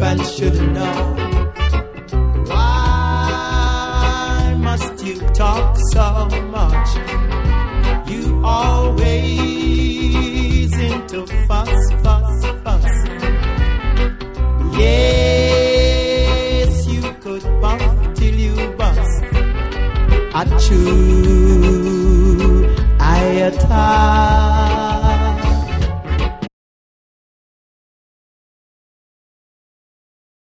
and should know. Why must you talk so much? You always into fuss. Yes, you could puff till you bust. Achoo, I